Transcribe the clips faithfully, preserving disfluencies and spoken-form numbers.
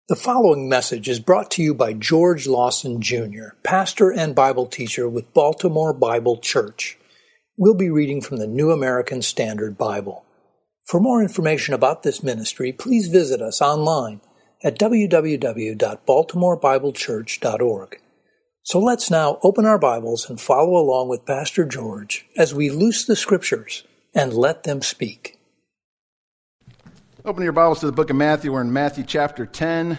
The following message is brought to you by George Lawson, Junior, pastor and Bible teacher with Baltimore Bible Church. We'll be reading from the New American Standard Bible. For more information about this ministry, please visit us online at w w w dot baltimore bible church dot org. So let's now open our Bibles and follow along with Pastor George as we loose the Scriptures and let them speak. Open your Bibles to the book of Matthew. We're in Matthew chapter ten.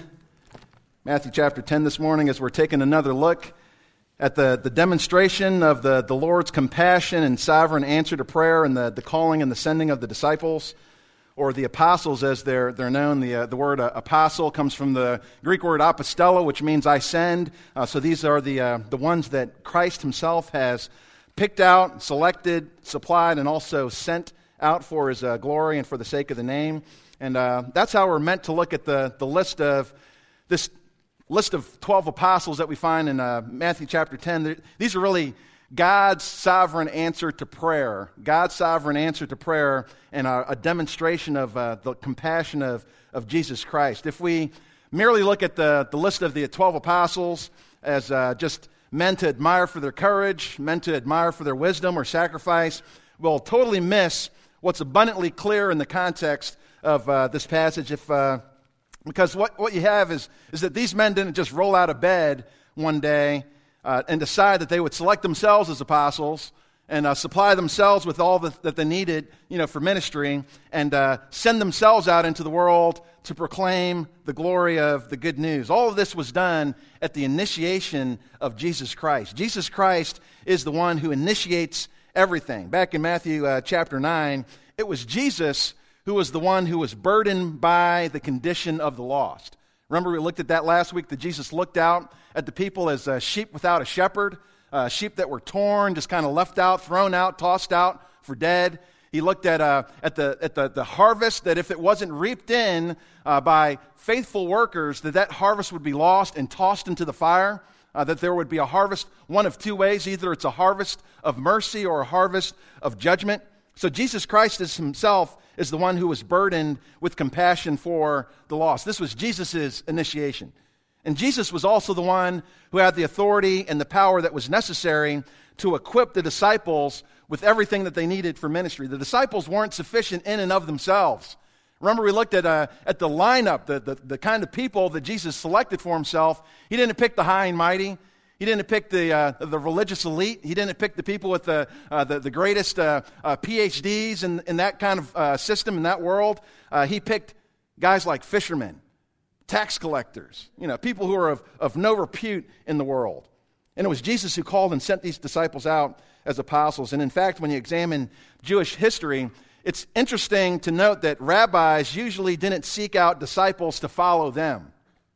Matthew chapter ten this morning as we're taking another look at the, the demonstration of the, the Lord's compassion and sovereign answer to prayer and the, the calling and the sending of the disciples, or the apostles as they're, they're known. The, uh, the word uh, apostle comes from the Greek word apostello, which means I send. Uh, so these are the, uh, the ones that Christ himself has picked out, selected, supplied, and also sent out for his uh, glory and for the sake of the name. And uh, that's how we're meant to look at the, the list of this list of twelve apostles that we find in uh, Matthew chapter ten. These are really God's sovereign answer to prayer, God's sovereign answer to prayer, and a, a demonstration of uh, the compassion of, of Jesus Christ. If we merely look at the, the list of the twelve apostles as uh, just men to admire for their courage, men to admire for their wisdom or sacrifice, we'll totally miss what's abundantly clear in the context of uh, this passage, if uh, because what, what you have is, is that these men didn't just roll out of bed one day uh, and decide that they would select themselves as apostles and uh, supply themselves with all the, that they needed, you know, for ministry, and uh, send themselves out into the world to proclaim the glory of the good news. All of this was done at the initiation of Jesus Christ. Jesus Christ is the one who initiates everything. Back in Matthew uh, chapter nine, it was Jesus who was the one who was burdened by the condition of the lost. Remember, we looked at that last week, that Jesus looked out at the people as uh, sheep without a shepherd, uh, sheep that were torn, just kind of left out, thrown out, tossed out for dead. He looked at uh, at the at the, the harvest, that if it wasn't reaped in uh, by faithful workers, that that harvest would be lost and tossed into the fire, uh, that there would be a harvest one of two ways. Either it's a harvest of mercy or a harvest of judgment. So Jesus Christ is himself is the one who was burdened with compassion for the lost. This was Jesus' initiation. And Jesus was also the one who had the authority and the power that was necessary to equip the disciples with everything that they needed for ministry. The disciples weren't sufficient in and of themselves. Remember, we looked at uh, at the lineup, the, the, the kind of people that Jesus selected for himself. He didn't pick the high and mighty. He didn't pick the uh, the religious elite. He didn't pick the people with the uh, the, the greatest uh, uh, P H Ds in, in that kind of uh, system, in that world. Uh, he picked guys like fishermen, tax collectors, you know, people who are of, of no repute in the world. And it was Jesus who called and sent these disciples out as apostles. And in fact, when you examine Jewish history, it's interesting to note that rabbis usually didn't seek out disciples to follow them.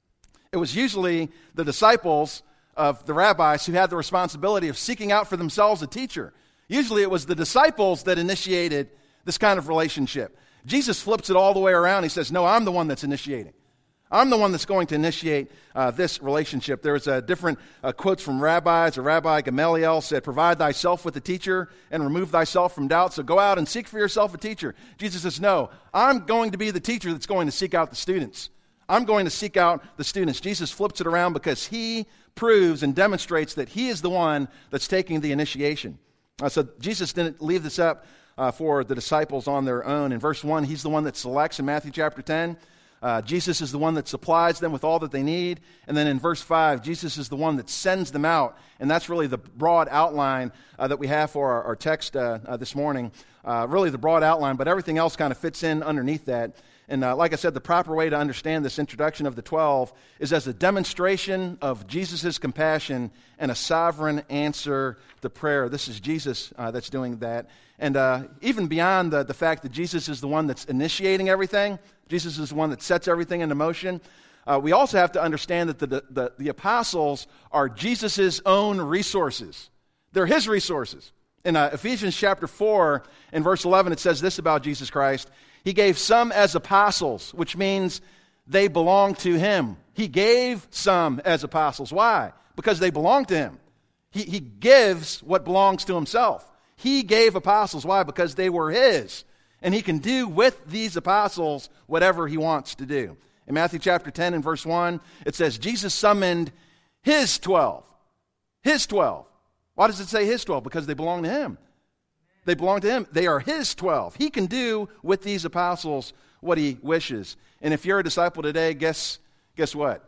It was usually the disciples of the rabbis who had the responsibility of seeking out for themselves a teacher. Usually it was the disciples that initiated this kind of relationship. Jesus flips it all the way around. He says, no, I'm the one that's initiating. I'm the one that's going to initiate uh, this relationship. There's uh, different uh, quotes from rabbis. A Rabbi Gamaliel said, provide thyself with a teacher and remove thyself from doubt. So go out and seek for yourself a teacher. Jesus says, no, I'm going to be the teacher that's going to seek out the students. I'm going to seek out the students. Jesus flips it around because he proves and demonstrates that he is the one that's taking the initiation. Uh, so Jesus didn't leave this up uh, for the disciples on their own. In verse one, he's the one that selects in Matthew chapter ten. Uh, Jesus is the one that supplies them with all that they need. And then in verse five, Jesus is the one that sends them out. And that's really the broad outline uh, that we have for our, our text uh, uh, this morning. Uh, really the broad outline, but everything else kind of fits in underneath that. And uh, like I said, the proper way to understand this introduction of the twelve is as a demonstration of Jesus' compassion and a sovereign answer to prayer. This is Jesus uh, that's doing that. And uh, even beyond the, the fact that Jesus is the one that's initiating everything, Jesus is the one that sets everything into motion, uh, we also have to understand that the, the, the apostles are Jesus' own resources. They're his resources. In uh, Ephesians chapter four, in verse eleven, it says this about Jesus Christ. He gave some as apostles, which means they belong to him. He gave some as apostles. Why? Because they belong to him. He, he gives what belongs to himself. He gave apostles. Why? Because they were his. And he can do with these apostles whatever he wants to do. In Matthew chapter ten and verse one, it says, Jesus summoned his twelve. His twelve. Why does it say his twelve? Because they belong to him. They belong to him. They are his twelve. He can do with these apostles what he wishes. And if you're a disciple today, guess, guess what?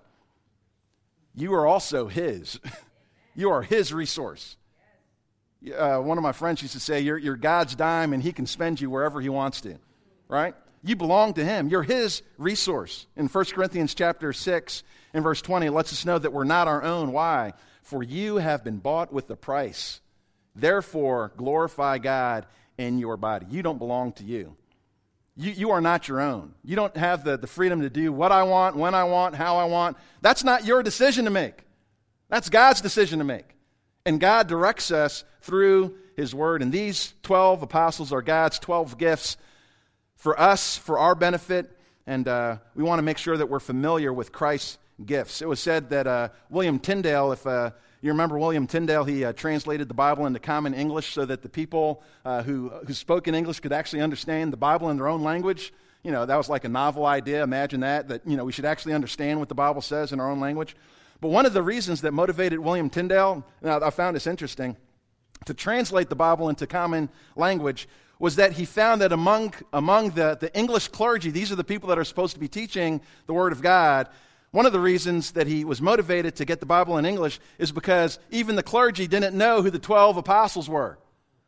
You are also his. You are his resource. Uh, one of my friends used to say, you're, you're God's dime and he can spend you wherever he wants to, right? You belong to him. You're his resource. In First Corinthians chapter six and verse twenty, it lets us know that we're not our own. Why? For you have been bought with a price. Therefore, glorify God in your body. You don't belong to you. You, you are not your own. You don't have the, the freedom to do what I want, when I want, how I want. That's not your decision to make. That's God's decision to make. And God directs us through his word. And these twelve apostles are God's twelve gifts for us, for our benefit. And uh, we want to make sure that we're familiar with Christ's gifts. It was said that uh, William Tyndale, if uh, you remember William Tyndale, he uh, translated the Bible into common English so that the people uh, who, who spoke in English could actually understand the Bible in their own language. You know, that was like a novel idea. Imagine that, that, you know, we should actually understand what the Bible says in our own language. But one of the reasons that motivated William Tyndale, now I found this interesting, to translate the Bible into common language was that he found that among, among the, the English clergy, these are the people that are supposed to be teaching the Word of God, one of the reasons that he was motivated to get the Bible in English is because even the clergy didn't know who the twelve apostles were.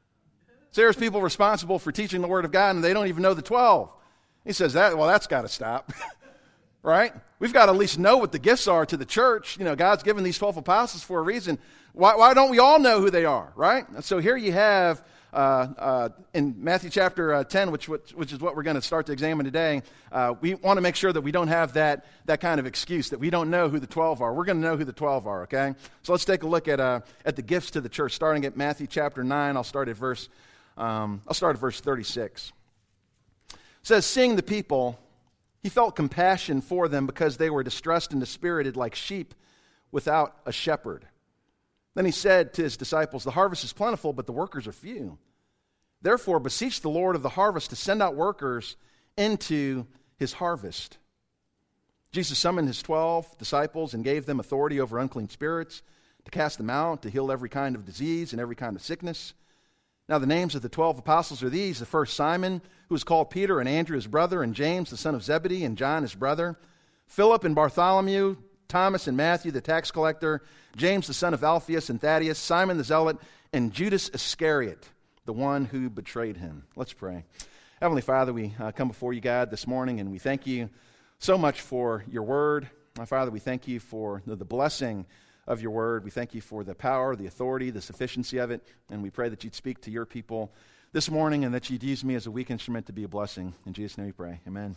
So there's people responsible for teaching the Word of God and they don't even know the twelve. He says, that, well, that's got to stop. Right? We've got to at least know what the gifts are to the church. You know, God's given these twelve apostles for a reason. Why, why don't we all know who they are, right? And so here you have, uh, uh, in Matthew chapter uh, ten, which, which which is what we're going to start to examine today, uh, we want to make sure that we don't have that, that kind of excuse, that we don't know who the twelve are. We're going to know who the twelve are, okay? So let's take a look at uh, at the gifts to the church, starting at Matthew chapter nine. I'll start at verse, um, I'll start at verse thirty-six. It says, seeing the people, he felt compassion for them because they were distressed and dispirited like sheep without a shepherd. Then he said to his disciples, the harvest is plentiful, but the workers are few. Therefore, beseech the Lord of the harvest to send out workers into his harvest. Jesus summoned his twelve disciples and gave them authority over unclean spirits, to cast them out, to heal every kind of disease and every kind of sickness. Now the names of the twelve apostles are these: the first Simon, who is called Peter, and Andrew his brother, and James the son of Zebedee, and John his brother, Philip and Bartholomew, Thomas and Matthew the tax collector, James the son of Alphaeus and Thaddeus, Simon the zealot, and Judas Iscariot, the one who betrayed him. Let's pray. Heavenly Father, we uh, come before you, God, this morning, and we thank you so much for your word. My Father, we thank you for the, the blessing of your word. We thank you for the power, the authority, the sufficiency of it, and we pray that you'd speak to your people this morning and that you'd use me as a weak instrument to be a blessing. In Jesus' name we pray. Amen.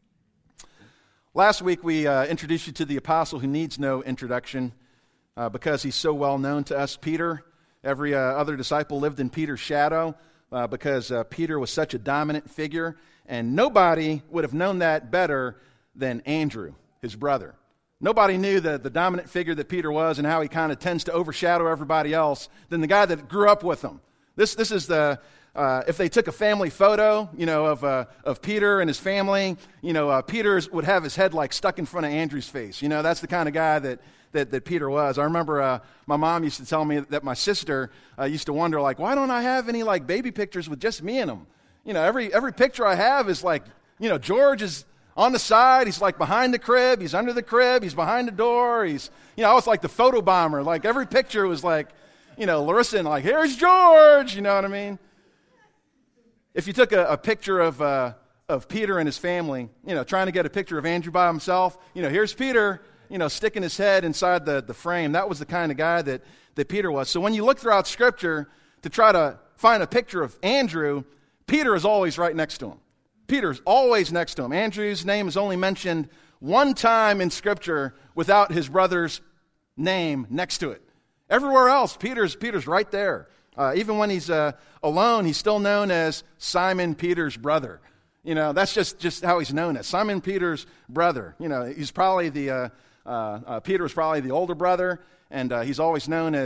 Last week we uh, introduced you to the apostle who needs no introduction uh, because he's so well known to us, Peter. Every uh, other disciple lived in Peter's shadow uh, because uh, Peter was such a dominant figure, and nobody would have known that better than Andrew, his brother. Nobody knew the, the dominant figure that Peter was and how he kind of tends to overshadow everybody else than the guy that grew up with him. This this is the, uh, if they took a family photo, you know, of uh, of Peter and his family, you know, uh, Peter would have his head like stuck in front of Andrew's face. You know, that's the kind of guy that that, that Peter was. I remember uh, my mom used to tell me that my sister uh, used to wonder, like, why don't I have any like baby pictures with just me in them? You know, every every picture I have is like, you know, George is on the side, he's like behind the crib, he's under the crib, he's behind the door, he's, you know, I was like the photo bomber. Like every picture was like, you know, Larissa and like, here's George, you know what I mean? If you took a, a picture of uh, of Peter and his family, you know, trying to get a picture of Andrew by himself, you know, here's Peter, you know, sticking his head inside the, the frame. That was the kind of guy that, that Peter was. So when you look throughout Scripture to try to find a picture of Andrew, Peter is always right next to him. Peter's always next to him. Andrew's name is only mentioned one time in Scripture without his brother's name next to it. Everywhere else, Peter's Peter's right there. Uh, even when he's uh, alone, he's still known as Simon Peter's brother. You know, that's just, just how he's known as Simon Peter's brother. You know, he's probably the uh, uh, uh, Peter was probably the older brother, and uh, he's always known as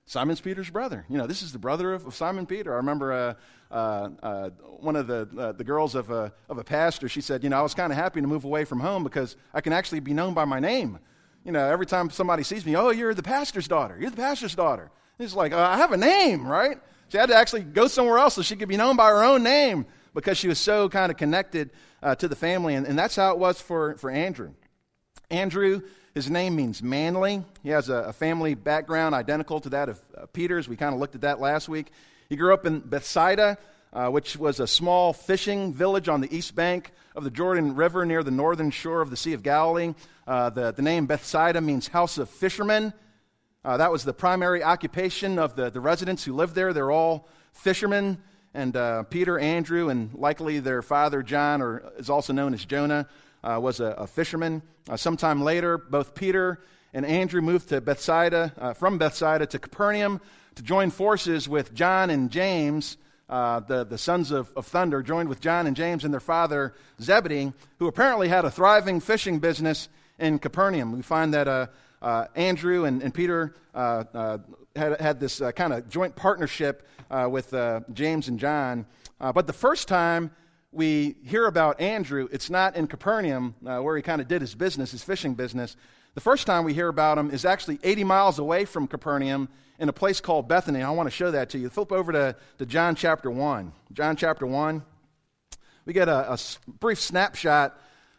Simon's Peter's brother. You know, this is the brother of, of Simon Peter. I remember uh, uh, uh, one of the uh, the girls of a, of a pastor, she said, you know, I was kind of happy to move away from home because I can actually be known by my name. You know, every time somebody sees me, oh, you're the pastor's daughter. You're the pastor's daughter. It's like, uh, I have a name, right? She had to actually go somewhere else so she could be known by her own name because she was so kind of connected uh, to the family. And, and that's how it was for, for Andrew. Andrew, his name means manly. He has a, a family background identical to that of uh, Peter's. We kind of looked at that last week. He grew up in Bethsaida, uh, which was a small fishing village on the east bank of the Jordan River near the northern shore of the Sea of Galilee. Uh, the, the name Bethsaida means house of fishermen. Uh, that was the primary occupation of the, the residents who lived there. They're all fishermen. And uh, Peter, Andrew, and likely their father John, or is also known as Jonah, Uh, was a, a fisherman. Uh, sometime later, both Peter and Andrew moved to Bethsaida, uh, from Bethsaida to Capernaum to join forces with John and James, uh, the, the sons of, of thunder, joined with John and James and their father Zebedee, who apparently had a thriving fishing business in Capernaum. We find that uh, uh, Andrew and, and Peter uh, uh, had, had this uh, kind of joint partnership uh, with uh, James and John. Uh, but the first time we hear about Andrew, it's not in Capernaum, uh, where he kind of did his business, his fishing business. The first time we hear about him is actually eighty miles away from Capernaum in a place called Bethany. I want to show that to you. Flip over to, to John chapter one. John chapter one. We get a, a brief snapshot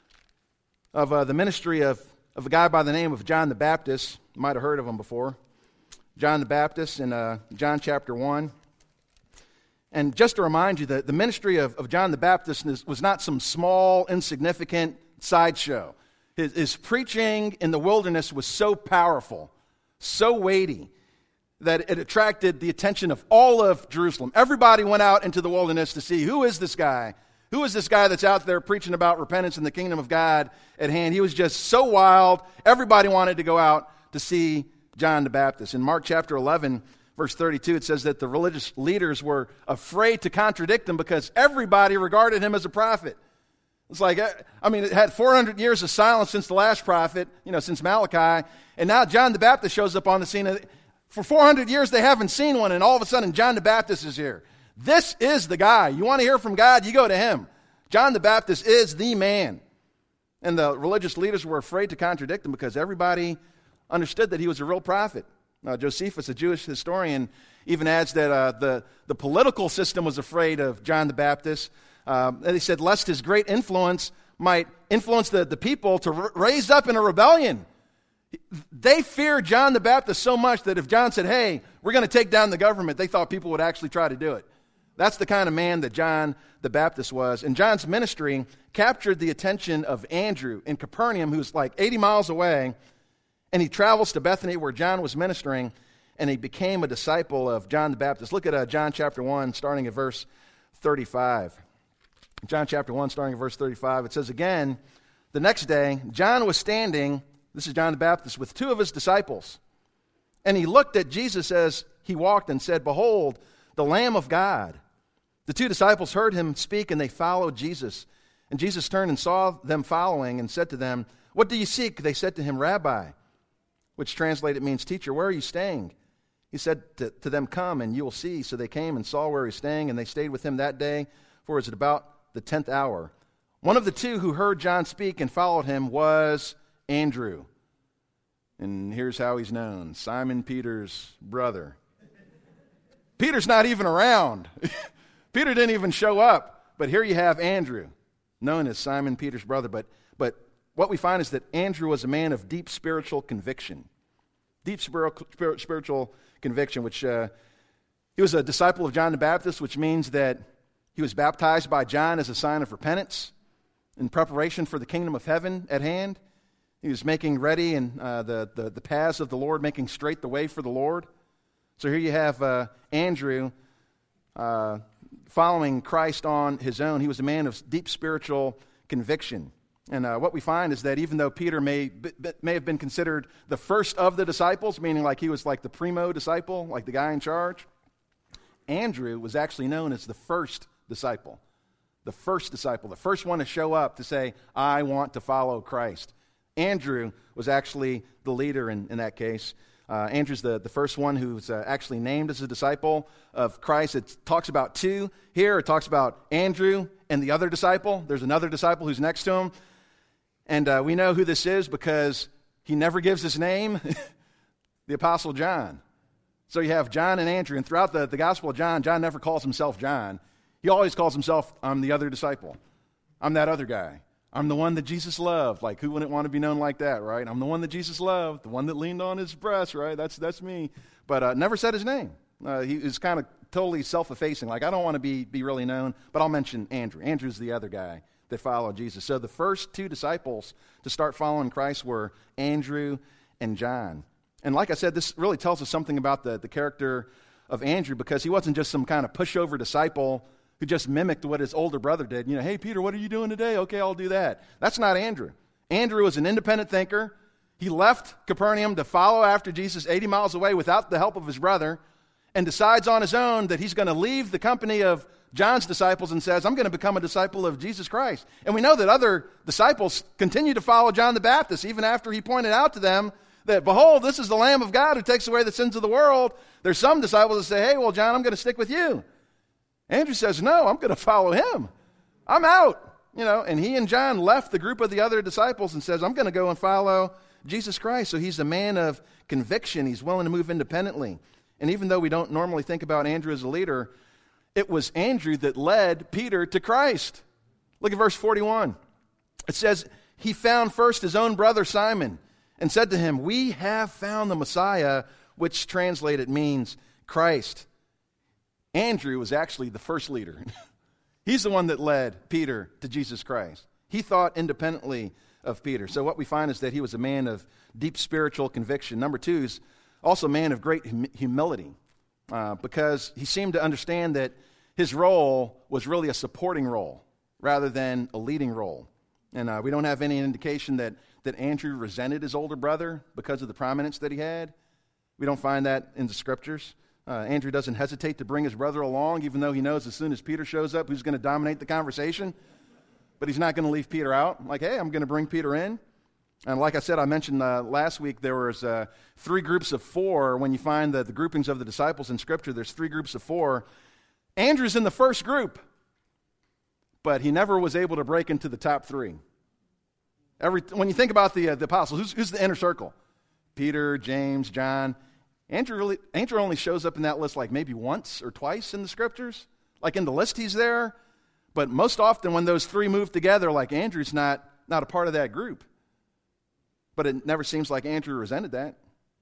of uh, the ministry of, of a guy by the name of John the Baptist. You might have heard of him before. John the Baptist in uh, John chapter one. And just to remind you that the ministry of, of John the Baptist was not some small, insignificant sideshow. His, his preaching in the wilderness was so powerful, so weighty, that it attracted the attention of all of Jerusalem. Everybody went out into the wilderness to see, who is this guy? Who is this guy that's out there preaching about repentance and the kingdom of God at hand? He was just so wild. Everybody wanted to go out to see John the Baptist. In Mark chapter eleven, verse thirty-two, it says that the religious leaders were afraid to contradict him because everybody regarded him as a prophet. It's like, I mean, it had four hundred years of silence since the last prophet, you know, since Malachi, and now John the Baptist shows up on the scene. For four hundred years, they haven't seen one, and all of a sudden, John the Baptist is here. This is the guy. You want to hear from God, you go to him. John the Baptist is the man. And the religious leaders were afraid to contradict him because everybody understood that he was a real prophet. Uh, Josephus, a Jewish historian, even adds that uh, the, the political system was afraid of John the Baptist. Um, and he said, lest his great influence might influence the, the people to r- raise up in a rebellion. They feared John the Baptist so much that if John said, hey, we're going to take down the government, they thought people would actually try to do it. That's the kind of man that John the Baptist was. And John's ministry captured the attention of Andrew in Capernaum, who's like eighty miles away. And he travels to Bethany where John was ministering, and he became a disciple of John the Baptist. Look at uh, John chapter one, starting at verse thirty-five. John chapter one, starting at verse thirty-five. It says, again, the next day, John was standing, this is John the Baptist, with two of his disciples. And he looked at Jesus as he walked and said, behold, the Lamb of God. The two disciples heard him speak, and they followed Jesus. And Jesus turned and saw them following and said to them, what do you seek? They said to him, Rabbi, which translated means teacher, where are you staying? He said to, to them, come and you will see. So they came and saw where he was staying, and they stayed with him that day, for it was at about the tenth hour. One of the two who heard John speak and followed him was Andrew. And here's how he's known, Simon Peter's brother. Peter's not even around. Peter didn't even show up. But here you have Andrew, known as Simon Peter's brother. But, but what we find is that Andrew was a man of deep spiritual conviction. Deep spiritual, spiritual conviction, which uh, he was a disciple of John the Baptist, which means that he was baptized by John as a sign of repentance in preparation for the kingdom of heaven at hand. He was making ready and uh, the, the, the paths of the Lord, making straight the way for the Lord. So here you have uh, Andrew uh, following Christ on his own. He was a man of deep spiritual conviction. And uh, what we find is that even though Peter may may have been considered the first of the disciples, meaning like he was like the primo disciple, like the guy in charge, Andrew was actually known as the first disciple. The first disciple, the first one to show up to say, I want to follow Christ. Andrew was actually the leader in, in that case. Uh, Andrew's the, the first one who's uh, actually named as a disciple of Christ. It talks about two here. It talks about Andrew and the other disciple. There's another disciple who's next to him. And uh, we know who this is because he never gives his name, the Apostle John. So you have John and Andrew, and throughout the, the Gospel of John, John never calls himself John. He always calls himself, I'm the other disciple. I'm that other guy. I'm the one that Jesus loved. Like, who wouldn't want to be known like that, right? I'm the one that Jesus loved, the one that leaned on his breast, right? That's that's me. But uh, never said his name. Uh, he was kind of totally self-effacing. Like, I don't want to be, be really known, but I'll mention Andrew. Andrew's the other guy that followed Jesus. So the first two disciples to start following Christ were Andrew and John. And like I said, this really tells us something about the, the character of Andrew, because he wasn't just some kind of pushover disciple who just mimicked what his older brother did. You know, hey, Peter, what are you doing today? Okay, I'll do that. That's not Andrew. Andrew was an independent thinker. He left Capernaum to follow after Jesus eighty miles away without the help of his brother, and decides on his own that he's going to leave the company of John's disciples and says, I'm going to become a disciple of Jesus Christ. And we know that other disciples continue to follow John the Baptist, even after he pointed out to them that, behold, this is the Lamb of God who takes away the sins of the world. There's some disciples that say, hey, well, John, I'm going to stick with you. Andrew says, no, I'm going to follow him. I'm out. You know, and he and John left the group of the other disciples and says, I'm going to go and follow Jesus Christ. So he's a man of conviction. He's willing to move independently. And even though we don't normally think about Andrew as a leader, it was Andrew that led Peter to Christ. Look at verse forty-one. It says, he found first his own brother Simon and said to him, we have found the Messiah, which translated means Christ. Andrew was actually the first leader. He's the one that led Peter to Jesus Christ. He thought independently of Peter. So what we find is that he was a man of deep spiritual conviction. Number two, he's also a man of great hum- humility uh, because he seemed to understand that his role was really a supporting role rather than a leading role. And uh, we don't have any indication that, that Andrew resented his older brother because of the prominence that he had. We don't find that in the scriptures. Uh, Andrew doesn't hesitate to bring his brother along, even though he knows as soon as Peter shows up, who's going to dominate the conversation. But he's not going to leave Peter out. Like, hey, I'm going to bring Peter in. And like I said, I mentioned uh, last week, there was uh, three groups of four. When you find the, the groupings of the disciples in Scripture, there's three groups of four. Andrew's in the first group, but he never was able to break into the top three. Every When you think about the, uh, the apostles, who's, who's the inner circle? Peter, James, John. Andrew, really, Andrew only shows up in that list like maybe once or twice in the Scriptures. Like in the list, he's there. But most often when those three move together, like Andrew's not, not a part of that group. But it never seems like Andrew resented that.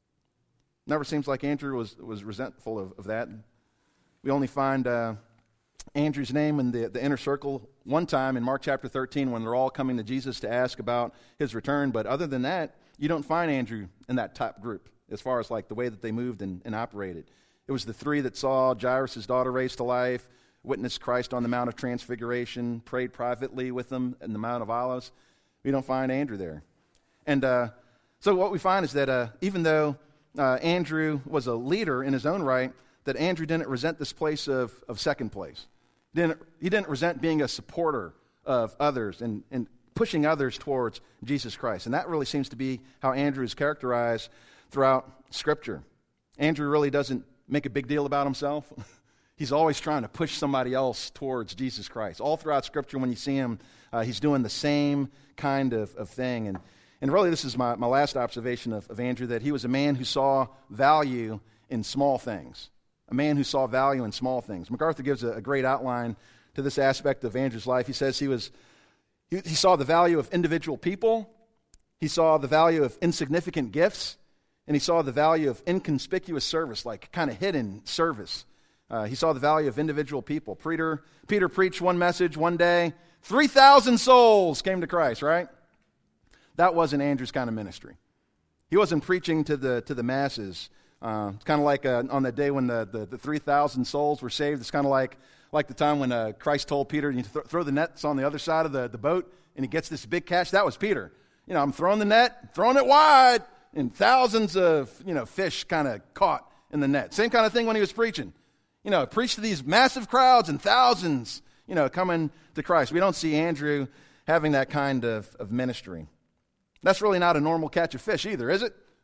Never seems like Andrew was, was resentful of, of that. We only find uh, Andrew's name in the, the inner circle one time in Mark chapter thirteen when they're all coming to Jesus to ask about his return. But other than that, you don't find Andrew in that top group as far as like the way that they moved and, and operated. It was the three that saw Jairus' daughter raised to life, witnessed Christ on the Mount of Transfiguration, prayed privately with them in the Mount of Olives. We don't find Andrew there. And uh, so what we find is that uh, even though uh, Andrew was a leader in his own right, that Andrew didn't resent this place of, of second place. Didn't, he didn't resent being a supporter of others and, and pushing others towards Jesus Christ. And that really seems to be how Andrew is characterized throughout Scripture. Andrew really doesn't make a big deal about himself. He's always trying to push somebody else towards Jesus Christ. All throughout Scripture, when you see him, uh, he's doing the same kind of, of thing. And and really, this is my, my last observation of, of Andrew, that he was a man who saw value in small things. A man who saw value in small things. MacArthur gives a, a great outline to this aspect of Andrew's life. He says he was he, he saw the value of individual people. He saw the value of insignificant gifts. And he saw the value of inconspicuous service, like kind of hidden service. Uh, he saw the value of individual people. Peter, Peter preached one message one day. three thousand souls came to Christ, right? That wasn't Andrew's kind of ministry. He wasn't preaching to the to the masses. Uh, it's kind of like uh, on that day when the, the, the three thousand souls were saved. It's kind of like, like the time when uh, Christ told Peter, you th- throw the nets on the other side of the, the boat, and he gets this big catch. That was Peter. You know, I'm throwing the net, throwing it wide, and thousands of, you know, fish kind of caught in the net. Same kind of thing when he was preaching. You know, preached to these massive crowds and thousands, you know, coming to Christ. We don't see Andrew having that kind of, of ministry. That's really not a normal catch of fish either, is it?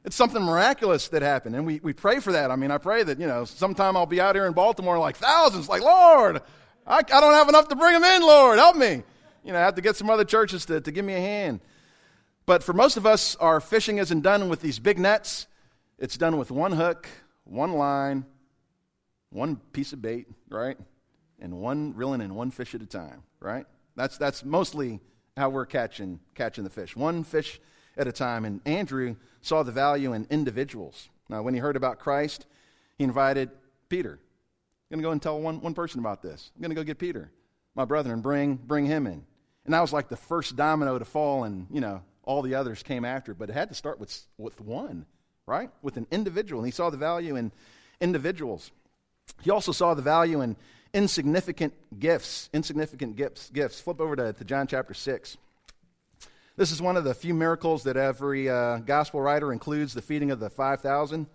It's something miraculous that happened, and we, we pray for that. I mean, I pray that, you know, sometime I'll be out here in Baltimore like thousands, like, Lord, I, I don't have enough to bring them in, Lord, help me. You know, I have to get some other churches to, to give me a hand. But for most of us, our fishing isn't done with these big nets. It's done with one hook, one line, one piece of bait, right? And one reeling in one fish at a time, right? That's that's mostly how we're catching catching the fish, one fish at a time. And Andrew saw the value in individuals. Now, when he heard about Christ, he invited Peter. I'm going to go and tell one, one person about this. I'm going to go get Peter, my brother, and bring bring him in. And that was like the first domino to fall, and, you know, all the others came after. But it had to start with, with one, right? With an individual. And he saw the value in individuals. He also saw the value in insignificant gifts. Insignificant gifts. Gifts. Flip over to, to John chapter six. This is one of the few miracles that every uh, gospel writer includes, the feeding of the five thousand.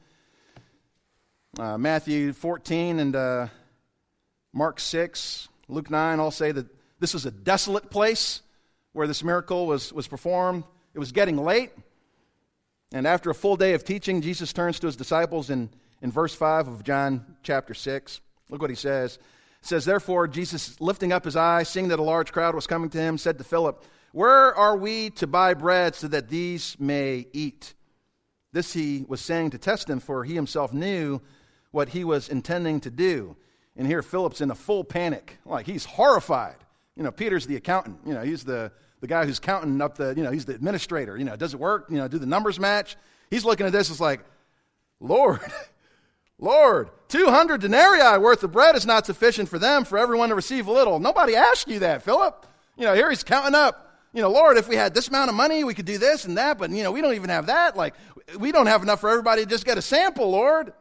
Uh, Matthew fourteen and uh, Mark six, Luke nine all say that this was a desolate place where this miracle was, was performed. It was getting late. And after a full day of teaching, Jesus turns to his disciples in, in verse five of John chapter six. Look what he says. It says, therefore, Jesus, lifting up his eyes, seeing that a large crowd was coming to him, said to Philip, where are we to buy bread so that these may eat? This he was saying to test him, for he himself knew what he was intending to do. And here Philip's in a full panic, like he's horrified. You know, Peter's the accountant. You know, he's the, the guy who's counting up the, you know, he's the administrator. You know, does it work? You know, do the numbers match? He's looking at this, it's like, Lord, Lord, two hundred denarii worth of bread is not sufficient for them, for everyone to receive a little. Nobody asked you that, Philip. You know, here he's counting up. You know, Lord, if we had this amount of money, we could do this and that, but, you know, we don't even have that. Like, we don't have enough for everybody to just get a sample, Lord.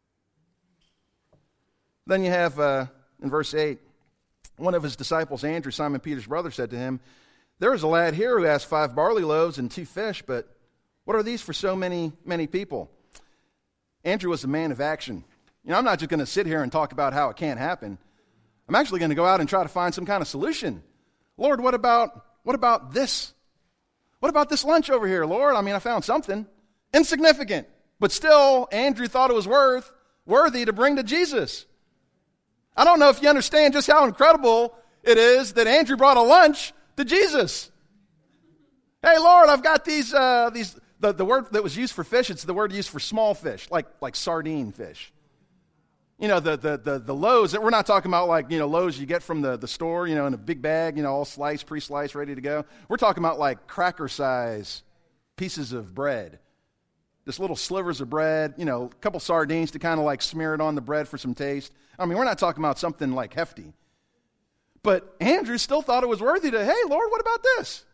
Then you have, uh, in verse eight, one of his disciples, Andrew, Simon Peter's brother, said to him, there is a lad here who has five barley loaves and two fish, but what are these for so many, many people? Andrew was a man of action. You know, I'm not just going to sit here and talk about how it can't happen. I'm actually going to go out and try to find some kind of solution. Lord, what about... What about this? What about this lunch over here, Lord? I mean, I found something insignificant, but still, Andrew thought it was worth worthy to bring to Jesus. I don't know if you understand just how incredible it is that Andrew brought a lunch to Jesus. Hey, Lord, I've got these uh, these the, the word that was used for fish. It's the word used for small fish, like like sardine fish. You know, the, the, the, the loaves, that we're not talking about like, you know, loaves you get from the, the store, you know, in a big bag, you know, all sliced, pre-sliced, ready to go. We're talking about like cracker size pieces of bread. Just little slivers of bread, you know, a couple sardines to kind of like smear it on the bread for some taste. I mean, we're not talking about something like hefty. But Andrew still thought it was worthy to, hey, Lord, what about this?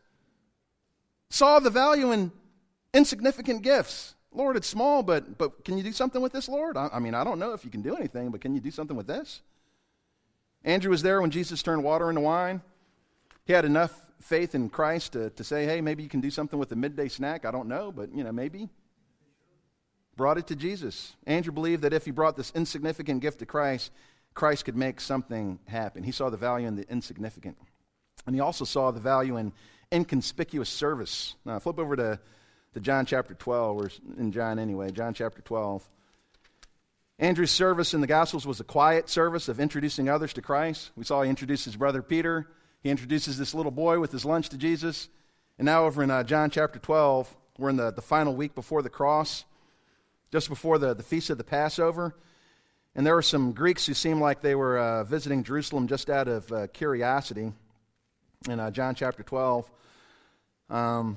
Saw the value in insignificant gifts. Lord, it's small, but but can you do something with this, Lord? I, I mean, I don't know if you can do anything, but can you do something with this? Andrew was there when Jesus turned water into wine. He had enough faith in Christ to, to say, hey, maybe you can do something with a midday snack. I don't know, but, you know, maybe. Brought it to Jesus. Andrew believed that if he brought this insignificant gift to Christ, Christ could make something happen. He saw the value in the insignificant. And he also saw the value in inconspicuous service. Now, flip over to to John chapter twelve, or in John anyway, John chapter twelve. Andrew's service in the Gospels was a quiet service of introducing others to Christ. We saw he introduced his brother Peter. He introduces this little boy with his lunch to Jesus. And now over in uh, John chapter twelve, we're in the, the final week before the cross, just before the, the feast of the Passover. And there were some Greeks who seemed like they were uh, visiting Jerusalem just out of uh, curiosity. In uh, John chapter twelve, um,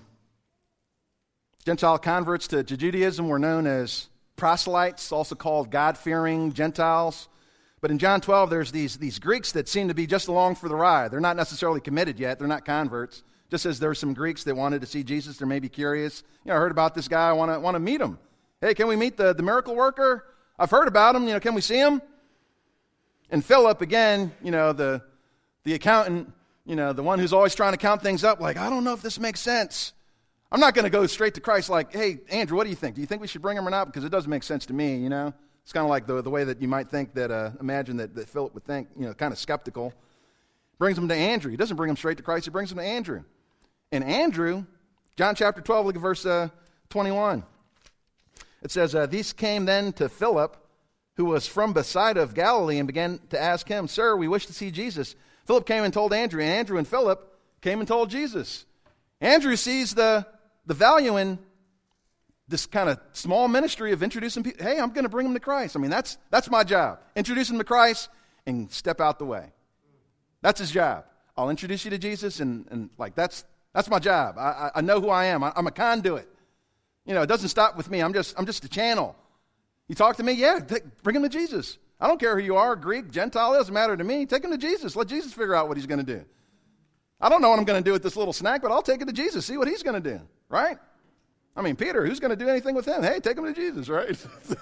Gentile converts to Judaism were known as proselytes, also called God-fearing Gentiles. But in John twelve, there's these, these Greeks that seem to be just along for the ride. They're not necessarily committed yet. They're not converts. Just as there's some Greeks that wanted to see Jesus, they may be curious. You know, I heard about this guy. I want to want to meet him. Hey, can we meet the, the miracle worker? I've heard about him. You know, can we see him? And Philip, again, you know, the the accountant, you know, the one who's always trying to count things up, like, I don't know if this makes sense. I'm not going to go straight to Christ like, hey, Andrew, what do you think? Do you think we should bring him or not? Because it doesn't make sense to me, you know. It's kind of like the, the way that you might think that, uh, imagine that, that Philip would think, you know, kind of skeptical. Brings him to Andrew. He doesn't bring him straight to Christ. He brings him to Andrew. And Andrew, John chapter twelve, look at verse uh, twenty-one. It says, uh, these came then to Philip, who was from Bethsaida of Galilee, and began to ask him, Sir, we wish to see Jesus. Philip came and told Andrew, and Andrew and Philip came and told Jesus. Andrew sees the, the value in this kind of small ministry of introducing people. Hey, I'm going to bring them to Christ. I mean, that's that's my job. Introduce them to Christ and step out the way. That's his job. I'll introduce you to Jesus, and, and like that's that's my job. I, I know who I am. I, I'm a conduit. You know, it doesn't stop with me. I'm just I'm just a channel. You talk to me, yeah, take, bring him to Jesus. I don't care who you are, Greek, Gentile, it doesn't matter to me. Take him to Jesus. Let Jesus figure out what he's going to do. I don't know what I'm going to do with this little snack, but I'll take it to Jesus, see what he's going to do, right? I mean, Peter, who's going to do anything with him? Hey, take him to Jesus, right?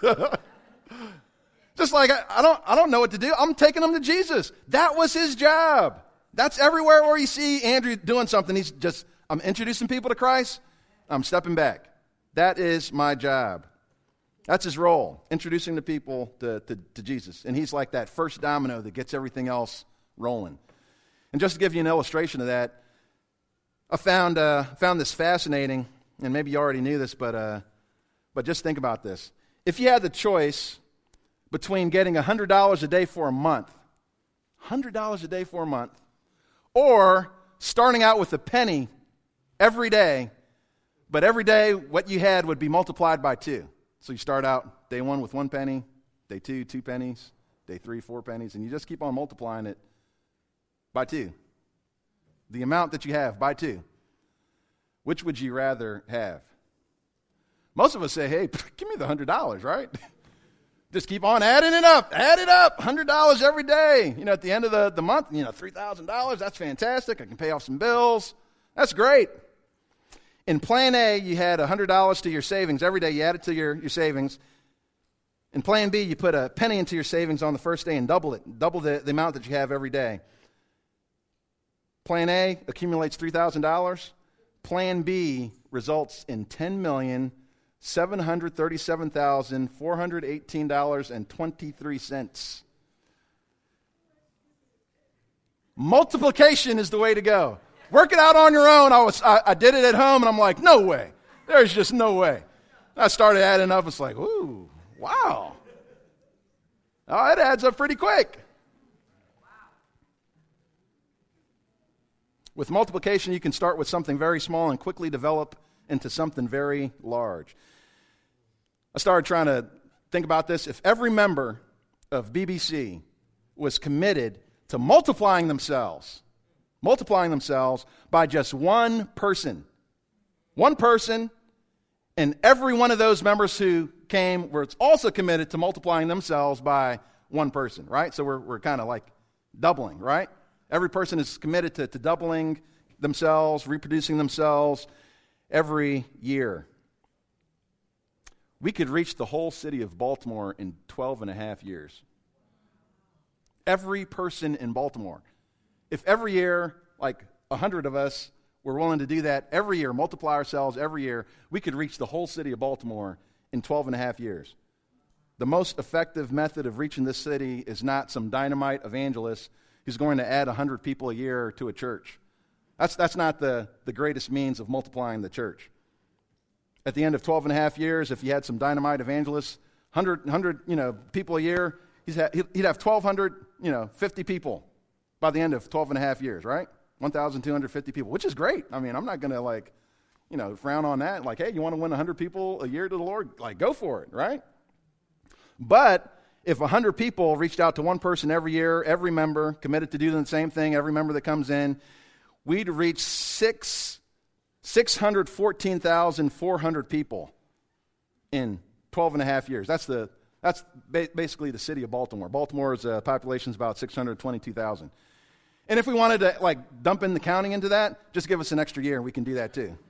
Just like I, I don't I don't know what to do. I'm taking him to Jesus. That was his job. That's everywhere where you see Andrew doing something. He's just, I'm introducing people to Christ. I'm stepping back. That is my job. That's his role, introducing the people to, to, to Jesus. And he's like that first domino that gets everything else rolling. And just to give you an illustration of that, I found uh, found this fascinating, and maybe you already knew this, but uh, but just think about this. If you had the choice between getting one hundred dollars a day for a month, one hundred dollars a day for a month, or starting out with a penny every day, but every day what you had would be multiplied by two. So you start out day one with one penny, day two, two pennies, day three, four pennies, and you just keep on multiplying it by two. The amount that you have by two. Which would you rather have? Most of us say, hey, give me the one hundred dollars, right? Just keep on adding it up. Add it up. one hundred dollars every day. You know, at the end of the, the month, you know, three thousand dollars. That's fantastic. I can pay off some bills. That's great. In Plan A, you had one hundred dollars to your savings. Every day you add it to your, your savings. In Plan B, you put a penny into your savings on the first day and double it. Double the, the amount that you have every day. Plan A accumulates three thousand dollars. Plan B results in ten million seven hundred thirty-seven thousand four hundred eighteen dollars and twenty-three cents. Multiplication is the way to go. Work it out on your own. I was I, I did it at home, and I'm like, no way. There's just no way. I started adding up. It's like, ooh, wow. Oh, it adds up pretty quick. With multiplication, you can start with something very small and quickly develop into something very large. I started trying to think about this. If every member of B B C was committed to multiplying themselves, multiplying themselves by just one person, one person, and every one of those members who came were also committed to multiplying themselves by one person, right? So we're we're kind of like doubling, right? Every person is committed to, to doubling themselves, reproducing themselves every year. We could reach the whole city of Baltimore in twelve and a half years. Every person in Baltimore. If every year, like a hundred of us were willing to do that every year, multiply ourselves every year, we could reach the whole city of Baltimore in twelve and a half years. The most effective method of reaching this city is not some dynamite evangelist who's going to add one hundred people a year to a church. That's, that's not the, the greatest means of multiplying the church. At the end of twelve and a half years, if you had some dynamite evangelists, one hundred, one hundred you know, people a year, he's ha- he'd have twelve hundred, you know, fifty people by the end of twelve and a half years, right? one thousand two hundred fifty people, which is great. I mean, I'm not going to, like, you know, frown on that. Like, hey, you want to win one hundred people a year to the Lord? Like, go for it, right? But if one hundred people reached out to one person every year, every member committed to doing the same thing, every member that comes in, we'd reach six, six hundred fourteen thousand four hundred people in twelve and a half years. That's the that's ba- basically the city of Baltimore. Baltimore's uh, population is about six hundred twenty-two thousand. And if we wanted to, like, dump in the county into that, just give us an extra year and we can do that too.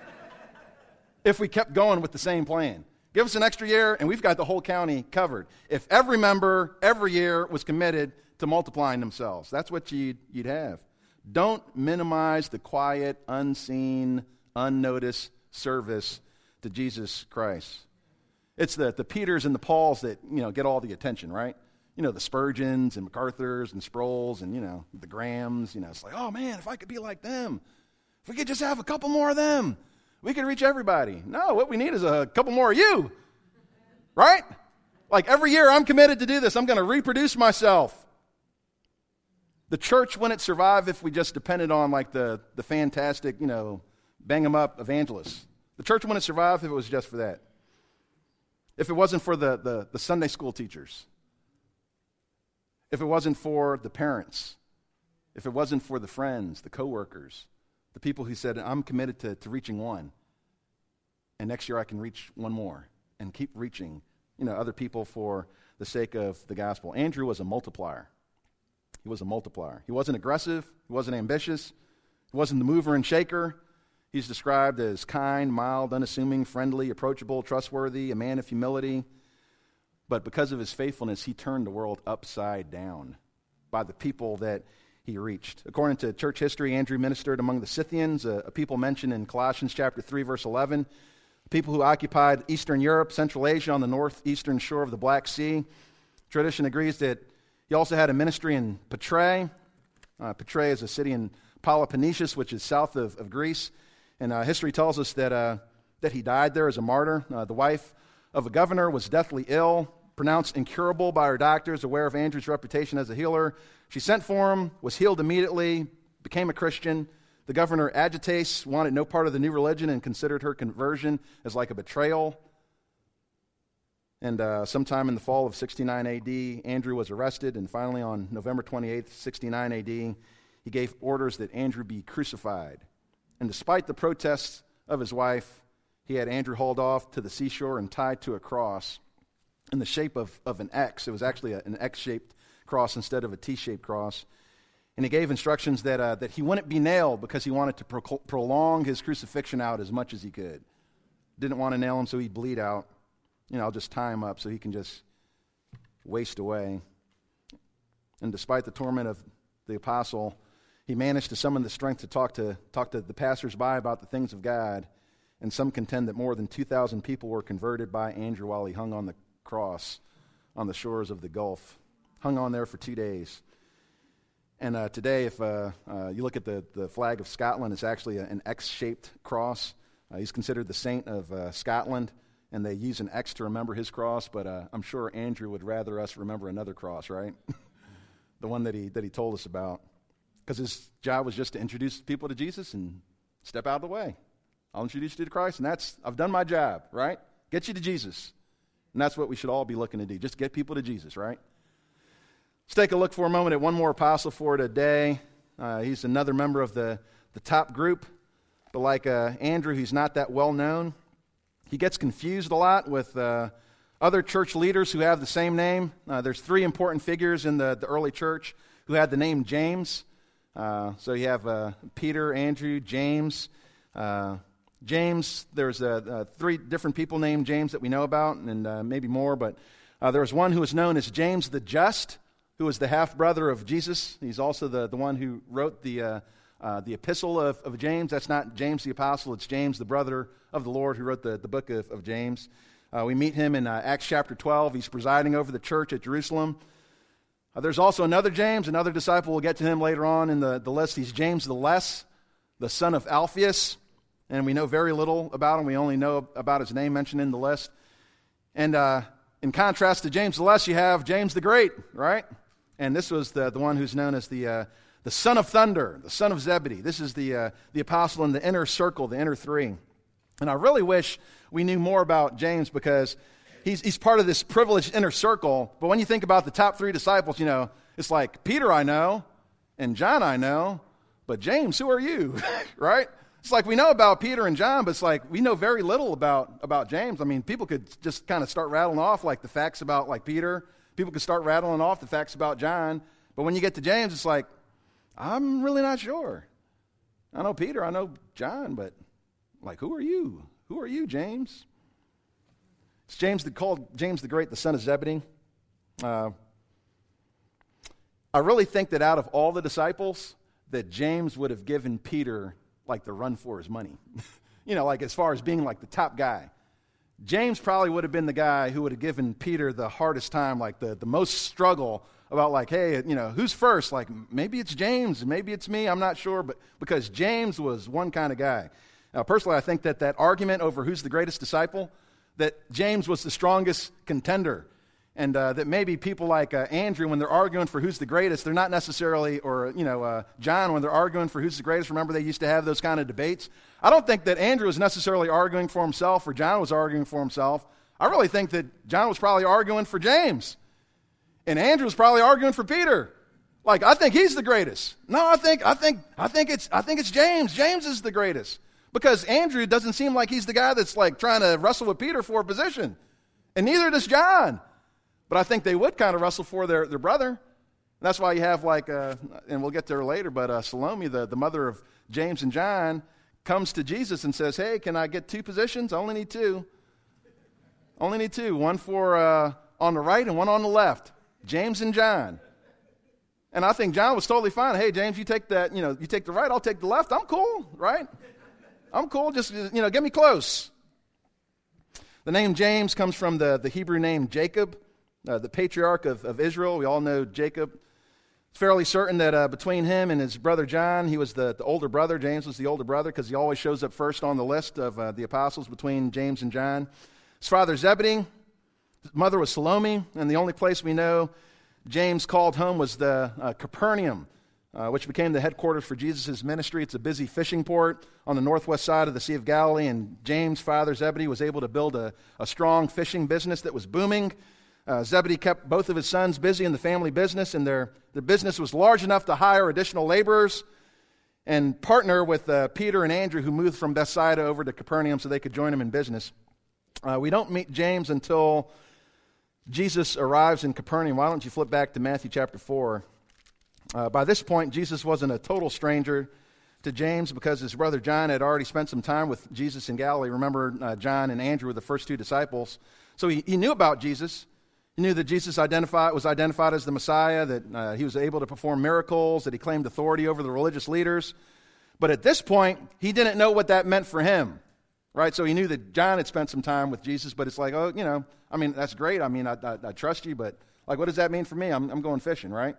If we kept going with the same plan. Give us an extra year, and we've got the whole county covered. If every member, every year, was committed to multiplying themselves, that's what you'd, you'd have. Don't minimize the quiet, unseen, unnoticed service to Jesus Christ. It's the, the Peters and the Pauls that, you know, get all the attention, right? You know, the Spurgeons and MacArthurs and Sproul's and, you know, the Grahams. You know, it's like, oh, man, if I could be like them. If we could just have a couple more of them. We can reach everybody. No, what we need is a couple more of you. right? Like every year I'm committed to do this. I'm going to reproduce myself. The church wouldn't survive if we just depended on like the, the fantastic, you know, bang 'em up evangelists. The church wouldn't survive if it was just for that. If it wasn't for the, the, the Sunday school teachers. If it wasn't for the parents. If it wasn't for the friends, the coworkers, the people who said, I'm committed to, to reaching one. And next year I can reach one more. And keep reaching, you know, other people for the sake of the gospel. Andrew was a multiplier. He was a multiplier. He wasn't aggressive. He wasn't ambitious. He wasn't the mover and shaker. He's described as kind, mild, unassuming, friendly, approachable, trustworthy, a man of humility. But because of his faithfulness, he turned the world upside down by the people that he reached. According to church history, Andrew ministered among the Scythians, a, a people mentioned in Colossians chapter three, verse eleven, people who occupied Eastern Europe, Central Asia on the northeastern shore of the Black Sea. Tradition agrees that he also had a ministry in Petrae. Uh, Petrae is a city in Peloponnese, which is south of, of Greece. And uh, history tells us that uh, that he died there as a martyr. Uh, the wife of a governor was deathly ill, pronounced incurable by her doctors, aware of Andrew's reputation as a healer. She sent for him, was healed immediately, became a Christian. The governor, Agitace, wanted no part of the new religion and considered her conversion as like a betrayal. And uh, sometime in the fall of sixty-nine A D, Andrew was arrested, and finally on November twenty-eighth, sixty-nine A D, he gave orders that Andrew be crucified. And despite the protests of his wife, he had Andrew hauled off to the seashore and tied to a cross in the shape of, of an X. It was actually a, an X-shaped cross instead of a T-shaped cross. And he gave instructions that uh, that he wouldn't be nailed because he wanted to pro- prolong his crucifixion out as much as he could. Didn't want to nail him so he'd bleed out. You know, I'll just tie him up so he can just waste away. And despite the torment of the apostle, he managed to summon the strength to talk to talk to the passers-by about the things of God. And some contend that more than two thousand people were converted by Andrew while he hung on the cross on the shores of the Gulf. Hung on there for two days. And uh, today, if uh, uh, you look at the, the flag of Scotland, it's actually a, an X-shaped cross. Uh, he's considered the saint of uh, Scotland, and they use an X to remember his cross, but uh, I'm sure Andrew would rather us remember another cross, right? The one that he that he told us about. Because his job was just to introduce people to Jesus and step out of the way. I'll introduce you to Christ, and that's, I've done my job, right? Get you to Jesus. And that's what we should all be looking to do, just get people to Jesus, right? Let's take a look for a moment at one more apostle for today. Uh, he's another member of the, the top group, but like uh, Andrew, he's not that well known. He gets confused a lot with uh, other church leaders who have the same name. Uh, there's three important figures in the, the early church who had the name James. Uh, so you have uh, Peter, Andrew, James. Uh, James, there's uh, uh, three different people named James that we know about, and uh, maybe more, but uh, there was one who was known as James the Just, who was the half-brother of Jesus. He's also the, the one who wrote the uh, uh, the epistle of, of James. That's not James the Apostle, it's James, the brother of the Lord, who wrote the, the book of, of James. Uh, we meet him in uh, Acts chapter twelve. He's presiding over the church at Jerusalem. Uh, there's also another James, another disciple. We'll get to him later on in the, the list. He's James the Less, the son of Alphaeus. And we know very little about him. We only know about his name mentioned in the list. And uh, in contrast to James the Less, you have James the Great, right? And this was the, the one who's known as the uh, the son of thunder, the son of Zebedee. This is the uh, the apostle in the inner circle, the inner three. And I really wish we knew more about James because he's he's part of this privileged inner circle. But when you think about the top three disciples, you know, it's like Peter I know, and John I know, but James, who are you, right? It's like we know about Peter and John, but it's like we know very little about, about James. I mean, people could just kind of start rattling off like the facts about like Peter. People could start rattling off the facts about John. But when you get to James, it's like, I'm really not sure. I know Peter, I know John, but like, who are you? Who are you, James? It's James the, called James the Great, the son of Zebedee. Uh, I really think that out of all the disciples, that James would have given Peter like the run for his money. You know, like as far as being like the top guy. James probably would have been the guy who would have given Peter the hardest time, like the, the most struggle about like, hey, you know, who's first? Like maybe it's James, maybe it's me, I'm not sure, but because James was one kind of guy. Now, personally, I think that that argument over who's the greatest disciple, that James was the strongest contender. And uh, that maybe people like uh, Andrew, when they're arguing for who's the greatest, they're not necessarily, or, you know, uh, John, when they're arguing for who's the greatest, remember they used to have those kind of debates? I don't think that Andrew was necessarily arguing for himself or John was arguing for himself. I really think that John was probably arguing for James. And Andrew was probably arguing for Peter. Like, I think he's the greatest. No, I think, I think, I think it's, I think it's James. James is the greatest. Because Andrew doesn't seem like he's the guy that's like trying to wrestle with Peter for a position. And neither does John. But I think they would kind of wrestle for their, their brother. And that's why you have like, uh, and we'll get there later, but uh, Salome, the, the mother of James and John, comes to Jesus and says, hey, can I get two positions? I only need two. Only need two. One for uh, on the right and one on the left. James and John. And I think John was totally fine. Hey, James, you take that, you know, you take the right, I'll take the left. I'm cool, right? I'm cool. Just, you know, get me close. The name James comes from the, the Hebrew name Jacob. Uh, the patriarch of, of Israel. We all know Jacob. It's fairly certain that uh, between him and his brother John, he was the, the older brother. James was the older brother because he always shows up first on the list of uh, the apostles between James and John. His father Zebedee, his mother was Salome, and the only place we know James called home was the uh, Capernaum, uh, which became the headquarters for Jesus' ministry. It's a busy fishing port on the northwest side of the Sea of Galilee, and James' father Zebedee was able to build a, a strong fishing business that was booming. Uh, Zebedee kept both of his sons busy in the family business, and their, their business was large enough to hire additional laborers and partner with uh, Peter and Andrew, who moved from Bethsaida over to Capernaum so they could join him in business. Uh, we don't meet James until Jesus arrives in Capernaum. Why don't you flip back to Matthew chapter four? Uh, by this point, Jesus wasn't a total stranger to James because his brother John had already spent some time with Jesus in Galilee. Remember, uh, John and Andrew were the first two disciples. So he, he knew about Jesus. He knew that Jesus identified, was identified as the Messiah, that uh, he was able to perform miracles, that he claimed authority over the religious leaders. But at this point, he didn't know what that meant for him, right? So he knew that John had spent some time with Jesus, but it's like, oh, you know, I mean, that's great. I mean, I, I, I trust you, but like, what does that mean for me? I'm, I'm going fishing, right?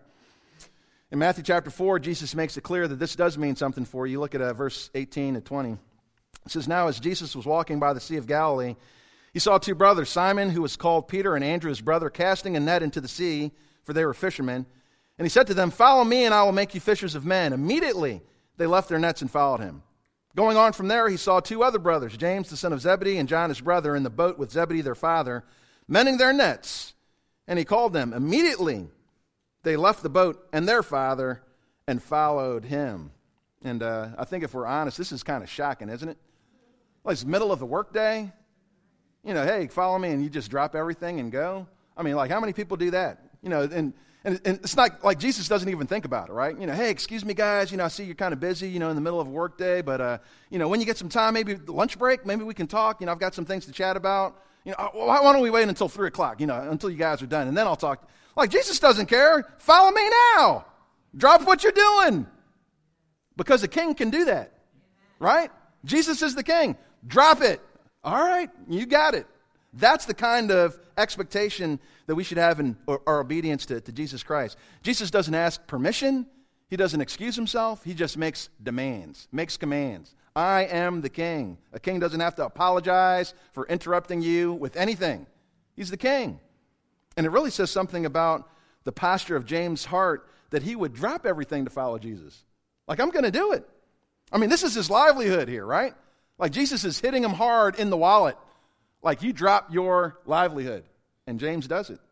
In Matthew chapter four, Jesus makes it clear that this does mean something for you. Look at uh, verse eighteen to twenty. It says, now as Jesus was walking by the Sea of Galilee, he saw two brothers, Simon, who was called Peter, and Andrew, his brother, casting a net into the sea, for they were fishermen. And he said to them, follow me, and I will make you fishers of men. Immediately they left their nets and followed him. Going on from there, he saw two other brothers, James, the son of Zebedee, and John, his brother, in the boat with Zebedee, their father, mending their nets. And he called them. Immediately they left the boat and their father and followed him. And uh, I think if we're honest, this is kind of shocking, isn't it? Like, it's the middle of the workday. You know, hey, follow me, and you just drop everything and go. I mean, like, how many people do that? You know, and, and, and it's not like Jesus doesn't even think about it, right? You know, hey, excuse me, guys, you know, I see you're kind of busy, you know, in the middle of a work day, but, uh, you know, when you get some time, maybe lunch break, maybe we can talk. You know, I've got some things to chat about. You know, why, why don't we wait until three o'clock, you know, until you guys are done, and then I'll talk. Like, Jesus doesn't care. Follow me now. Drop what you're doing. Because a king can do that, right? Jesus is the king. Drop it. All right, you got it. That's the kind of expectation that we should have in our obedience to, to Jesus Christ. Jesus doesn't ask permission. He doesn't excuse himself. He just makes demands, makes commands. I am the king. A king doesn't have to apologize for interrupting you with anything. He's the king. And it really says something about the posture of James' heart that he would drop everything to follow Jesus. Like, I'm going to do it. I mean, this is his livelihood here, right? Like, Jesus is hitting him hard in the wallet. Like, you drop your livelihood. And James does it.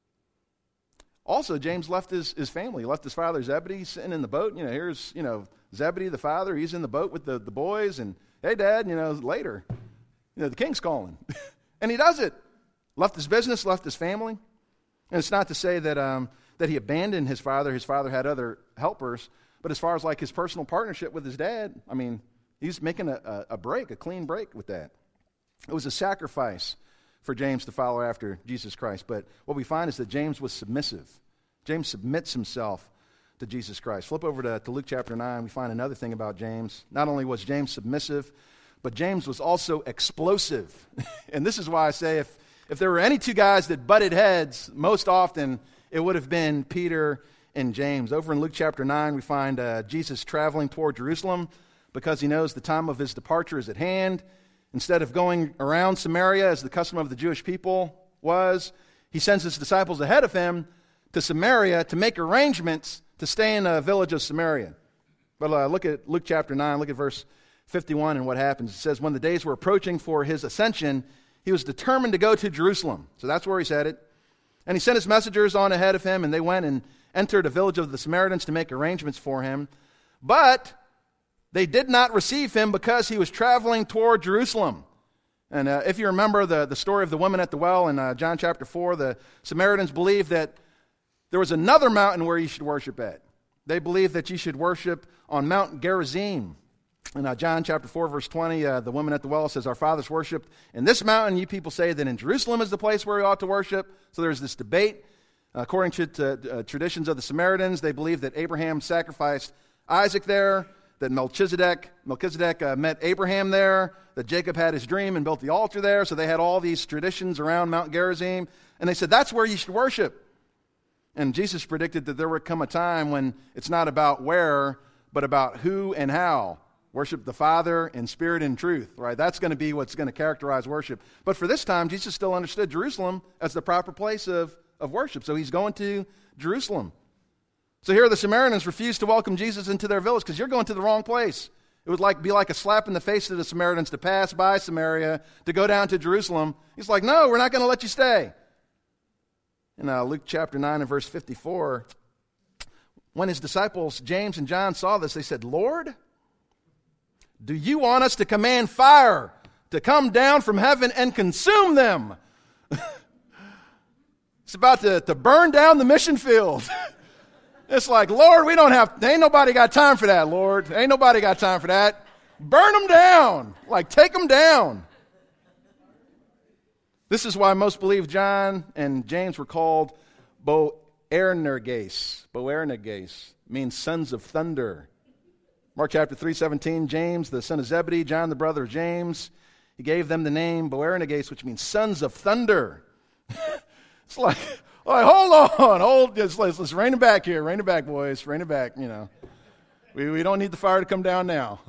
Also, James left his, his family. He left his father Zebedee sitting in the boat. You know, here's, you know, Zebedee, the father. He's in the boat with the, the boys. And, hey, Dad, you know, later. You know, the king's calling. And he does it. Left his business, left his family. And it's not to say that um, that he abandoned his father. His father had other helpers. But as far as, like, his personal partnership with his dad, I mean, he's making a, a break, a clean break with that. It was a sacrifice for James to follow after Jesus Christ. But what we find is that James was submissive. James submits himself to Jesus Christ. Flip over to, to Luke chapter nine. We find another thing about James. Not only was James submissive, but James was also explosive. And this is why I say if, if there were any two guys that butted heads, most often it would have been Peter and James. Over in Luke chapter nine, we find uh, Jesus traveling toward Jerusalem because he knows the time of his departure is at hand. Instead of going around Samaria as the custom of the Jewish people was, he sends his disciples ahead of him to Samaria to make arrangements to stay in a village of Samaria. But uh, look at Luke chapter nine, look at verse fifty-one and what happens. It says, when the days were approaching for his ascension, he was determined to go to Jerusalem. So that's where he's headed. And he sent his messengers on ahead of him, and they went and entered a village of the Samaritans to make arrangements for him. But they did not receive him because he was traveling toward Jerusalem. And uh, if you remember the, the story of the woman at the well in uh, John chapter four, the Samaritans believed that there was another mountain where you should worship at. They believed that you should worship on Mount Gerizim. In uh, John chapter four, verse twenty, uh, the woman at the well says, our fathers worshipped in this mountain. You people say that in Jerusalem is the place where we ought to worship. So there's this debate. Uh, according to, to uh, traditions of the Samaritans, they believe that Abraham sacrificed Isaac there, that Melchizedek, Melchizedek uh, met Abraham there, that Jacob had his dream and built the altar there. So they had all these traditions around Mount Gerizim. And they said, that's where you should worship. And Jesus predicted that there would come a time when it's not about where, but about who and how. Worship the Father in spirit and truth, right? That's going to be what's going to characterize worship. But for this time, Jesus still understood Jerusalem as the proper place of, of worship. So he's going to Jerusalem. So here the Samaritans refused to welcome Jesus into their village because you're going to the wrong place. It would like be like a slap in the face to the Samaritans to pass by Samaria, to go down to Jerusalem. He's like, no, we're not going to let you stay. In uh, Luke chapter nine and verse fifty-four, when his disciples, James and John, saw this, they said, Lord, do you want us to command fire to come down from heaven and consume them? It's about to, to burn down the mission field. It's like, Lord, we don't have, ain't nobody got time for that, Lord. Ain't nobody got time for that. Burn them down. Like, take them down. This is why most believe John and James were called Boanerges. Boanerges means sons of thunder. Mark chapter three seventeen, James, the son of Zebedee, John, the brother of James, he gave them the name Boanerges, which means sons of thunder. It's like, like, hold on, hold, let's, let's, let's rein it back here, rein it back, boys, rein it back, you know. We, we don't need the fire to come down now.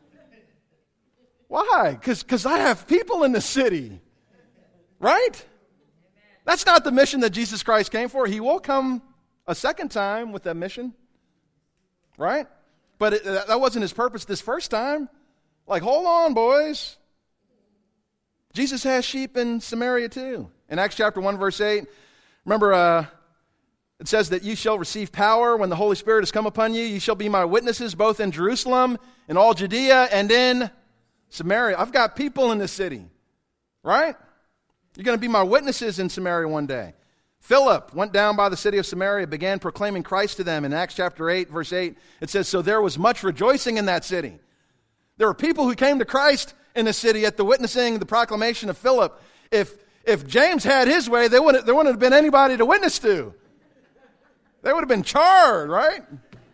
Why? Because I have people in the city, right? That's not the mission that Jesus Christ came for. He will come a second time with that mission, right? But it, that wasn't his purpose this first time. Like, hold on, boys. Jesus has sheep in Samaria too. In Acts chapter one, verse eight, remember, uh, it says that you shall receive power when the Holy Spirit has come upon you. You shall be my witnesses both in Jerusalem, in all Judea, and in Samaria. I've got people in this city, right? You're going to be my witnesses in Samaria one day. Philip went down by the city of Samaria, began proclaiming Christ to them. In Acts chapter eight, verse eight, it says, so there was much rejoicing in that city. There were people who came to Christ in the city at the witnessing, the proclamation of Philip. If if James had his way, there wouldn't, there wouldn't have been anybody to witness to. They would have been charred, right?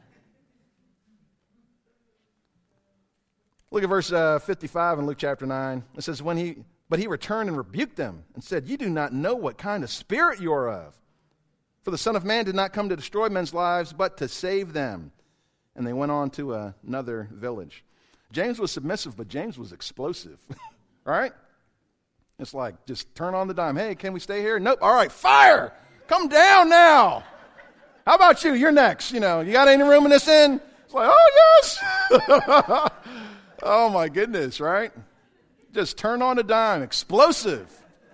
Look at verse uh, fifty-five in Luke chapter nine. It says, when he... But he returned and rebuked them and said, you do not know what kind of spirit you are of. For the Son of Man did not come to destroy men's lives, but to save them. And they went on to uh, another village. James was submissive, but James was explosive. Right? It's like, just turn on the dime. Hey, can we stay here? Nope. All right, fire! Come down now. How about you? You're next. You know, you got any room in this inn? It's like, oh, yes! Oh, my goodness, right? Just turn on a dime. Explosive.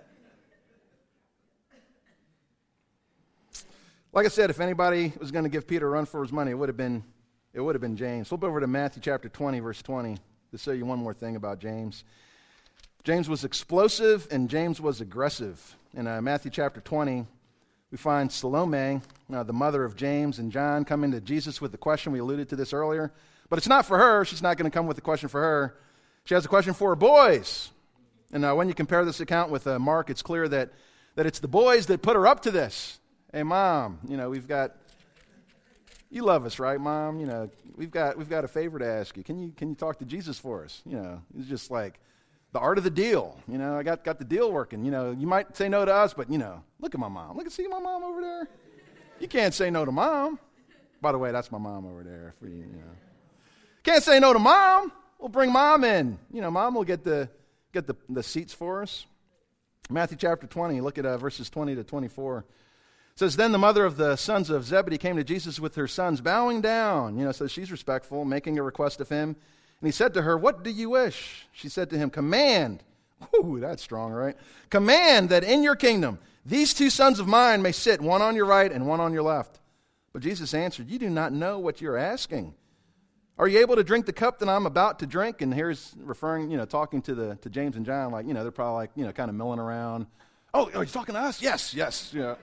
Like I said, if anybody was going to give Peter a run for his money, it would have been it would have been James. Flip over to Matthew chapter twenty, verse twenty, to show you one more thing about James. James was explosive and James was aggressive. In uh, Matthew chapter twenty, we find Salome, uh, the mother of James and John, coming to Jesus with the question. We alluded to this earlier. But it's not for her. She's not going to come with the question for her. She has a question for her boys. And uh, when you compare this account with uh, Mark, it's clear that, that it's the boys that put her up to this. Hey, Mom, you know, we've got, you love us, right, Mom? You know, we've got we've got a favor to ask you. Can you can you talk to Jesus for us? You know, it's just like the art of the deal. You know, I got, got the deal working. You know, you might say no to us, but, you know, look at my mom. Look at, see my mom over there? You can't say no to Mom. By the way, that's my mom over there for you, you know. Can't say no to Mom. We'll bring Mom in. You know, Mom will get the get the, the seats for us. Matthew chapter twenty, look at uh, verses twenty to twenty-four. It says, then the mother of the sons of Zebedee came to Jesus with her sons, bowing down. You know, so she's respectful, making a request of him. And he said to her, what do you wish? She said to him, command. Ooh, that's strong, right? Command that in your kingdom these two sons of mine may sit, one on your right and one on your left. But Jesus answered, you do not know what you're asking. Are you able to drink the cup that I'm about to drink? And here's referring, you know, talking to the to James and John, like, you know, they're probably like, you know, kind of milling around. Oh, are you talking to us? Yes, yes, yeah.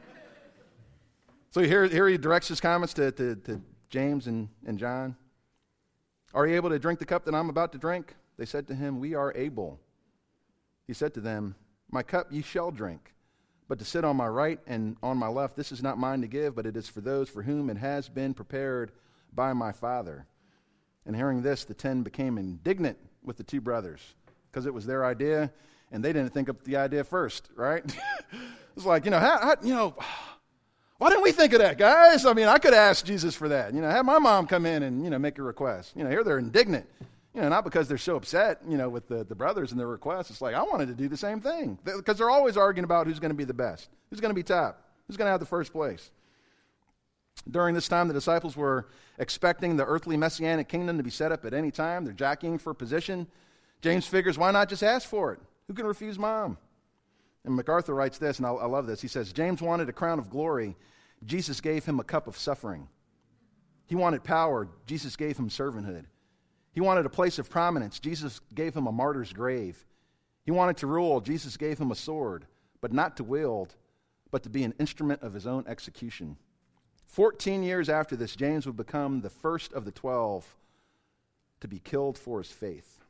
So here, here he directs his comments to, to, to James and, and John. Are you able to drink the cup that I'm about to drink? They said to him, we are able. He said to them, my cup you shall drink, but to sit on my right and on my left, this is not mine to give, but it is for those for whom it has been prepared by my Father. And hearing this, the ten became indignant with the two brothers, because it was their idea, and they didn't think up the idea first, right? It's like, you know, how, how, you know, why didn't we think of that, guys? I mean, I could ask Jesus for that. You know, have my mom come in and, you know, make a request. You know, here they're indignant. You know, not because they're so upset, you know, with the, the brothers and their requests. It's like, I wanted to do the same thing. Because they're always arguing about who's going to be the best, who's going to be top, who's going to have the first place. During this time, the disciples were expecting the earthly messianic kingdom to be set up at any time. They're jockeying for position. James figures, why not just ask for it? Who can refuse mom? And MacArthur writes this, and I, I love this. He says, James wanted a crown of glory. Jesus gave him a cup of suffering. He wanted power. Jesus gave him servanthood. He wanted a place of prominence. Jesus gave him a martyr's grave. He wanted to rule. Jesus gave him a sword, but not to wield, but to be an instrument of his own execution. Fourteen years after this, James would become the first of the twelve to be killed for his faith.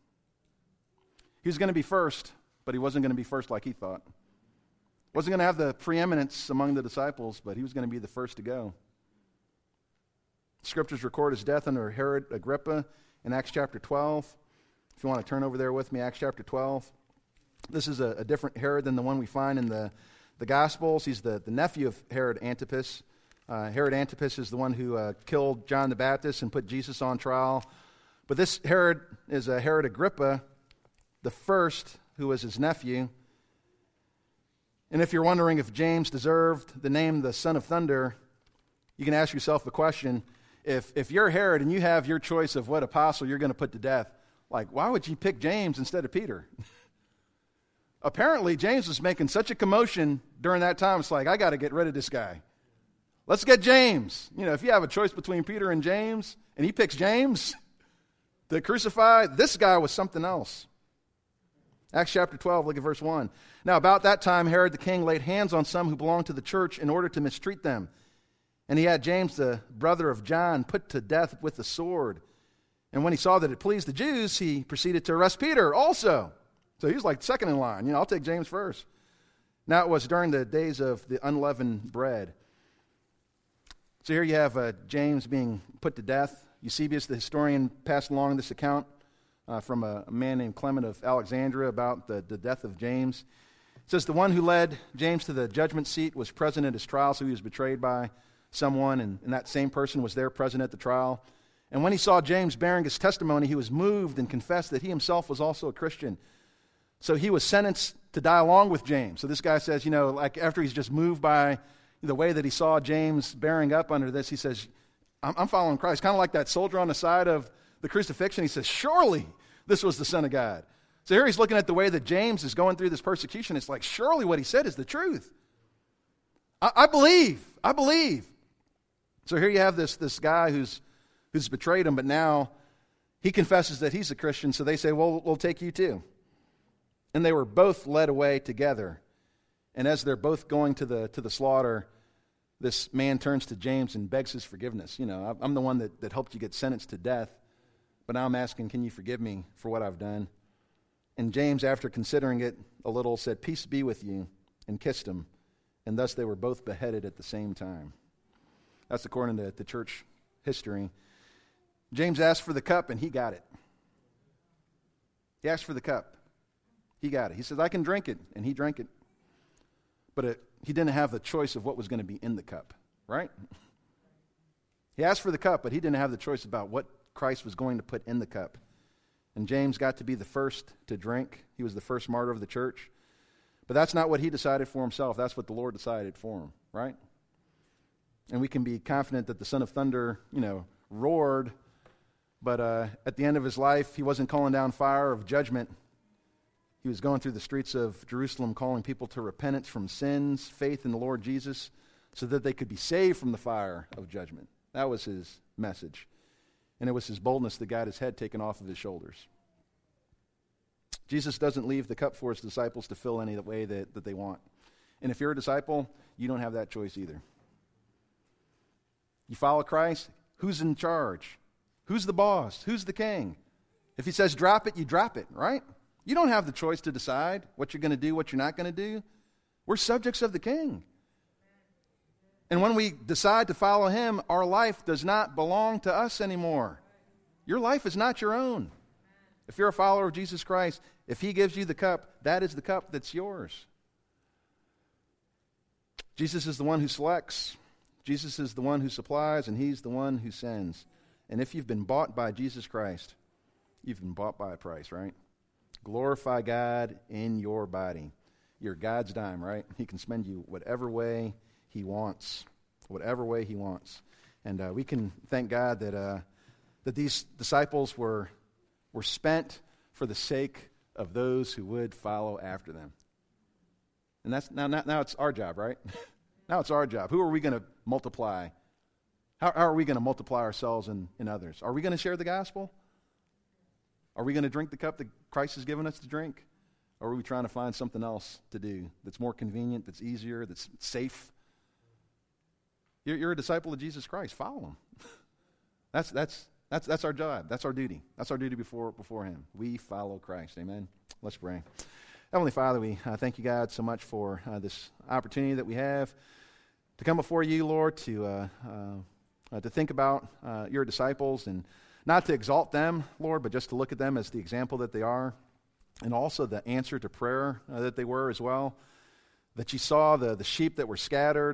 He was going to be first, but he wasn't going to be first like he thought. Wasn't going to have the preeminence among the disciples, but he was going to be the first to go. Scriptures record his death under Herod Agrippa in Acts chapter twelve. If you want to turn over there with me, Acts chapter twelve. This is a, a different Herod than the one we find in the, the Gospels. He's the, the nephew of Herod Antipas. Uh, Herod Antipas is the one who uh, killed John the Baptist and put Jesus on trial. But this Herod is uh, Herod Agrippa, the first, who was his nephew. And if you're wondering if James deserved the name the Son of Thunder, you can ask yourself the question, if if you're Herod and you have your choice of what apostle you're going to put to death, like, why would you pick James instead of Peter? Apparently, James was making such a commotion during that time, it's like, I got to get rid of this guy. Let's get James. You know, if you have a choice between Peter and James, and he picks James to crucify, this guy was something else. Acts chapter twelve, look at verse one. Now, about that time, Herod the king laid hands on some who belonged to the church in order to mistreat them. And he had James, the brother of John, put to death with the sword. And when he saw that it pleased the Jews, he proceeded to arrest Peter also. So he was like second in line. You know, I'll take James first. Now, it was during the days of the unleavened bread. So here you have uh, James being put to death. Eusebius, the historian, passed along this account uh, from a, a man named Clement of Alexandria about the, the death of James. It says, the one who led James to the judgment seat was present at his trial, so he was betrayed by someone, and, and that same person was there present at the trial. And when he saw James bearing his testimony, he was moved and confessed that he himself was also a Christian. So he was sentenced to die along with James. So this guy says, you know, like after he's just moved by the way that he saw James bearing up under this, he says, I'm, I'm following Christ. Kind of like that soldier on the side of the crucifixion. He says, surely this was the Son of God. So here he's looking at the way that James is going through this persecution. It's like, surely what he said is the truth. I, I believe. I believe. So here you have this, this guy who's, who's betrayed him, but now he confesses that he's a Christian, so they say, well, we'll take you too. And they were both led away together. And as they're both going to the to the slaughter, this man turns to James and begs his forgiveness. You know, I'm the one that, that helped you get sentenced to death, but now I'm asking, can you forgive me for what I've done? And James, after considering it a little, said, peace be with you, and kissed him. And thus they were both beheaded at the same time. That's according to the church history. James asked for the cup, and he got it. He asked for the cup. He got it. He says, I can drink it, and he drank it. But it, he didn't have the choice of what was going to be in the cup, right? He asked for the cup, but he didn't have the choice about what Christ was going to put in the cup. And James got to be the first to drink. He was the first martyr of the church. But that's not what he decided for himself. That's what the Lord decided for him, right? And we can be confident that the Son of Thunder, you know, roared, but uh, at the end of his life, he wasn't calling down fire of judgment. He was going through the streets of Jerusalem calling people to repentance from sins, faith in the Lord Jesus, so that they could be saved from the fire of judgment. That was his message. And it was his boldness that got his head taken off of his shoulders. Jesus doesn't leave the cup for his disciples to fill any way that, that they want. And if you're a disciple, you don't have that choice either. You follow Christ, who's in charge? Who's the boss? Who's the king? If he says drop it, you drop it, right? You don't have the choice to decide what you're going to do, what you're not going to do. We're subjects of the king. And when we decide to follow him, our life does not belong to us anymore. Your life is not your own. If you're a follower of Jesus Christ, if he gives you the cup, that is the cup that's yours. Jesus is the one who selects. Jesus is the one who supplies, and he's the one who sends. And if you've been bought by Jesus Christ, you've been bought by a price, right? Glorify God in your body. You're God's dime, right? He can spend you whatever way he wants, whatever way he wants. And uh, we can thank God that uh, that these disciples were were spent for the sake of those who would follow after them. And that's now now, now it's our job, right? Now it's our job. Who are we going to multiply? How, how are we going to multiply ourselves and, and others? Are we going to share the gospel? Are we going to drink the cup that Christ has given us to drink? Or are we trying to find something else to do that's more convenient, that's easier, that's safe? You're, you're a disciple of Jesus Christ. Follow him. That's that's that's that's our job. That's our duty. That's our duty before before him. We follow Christ. Amen. Let's pray. Heavenly Father, we uh, thank you, God, so much for uh, this opportunity that we have to come before you, Lord, to uh, uh, uh, to think about uh, your disciples, and not to exalt them, Lord, but just to look at them as the example that they are, and also the answer to prayer uh, that they were as well. That you saw the, the sheep that were scattered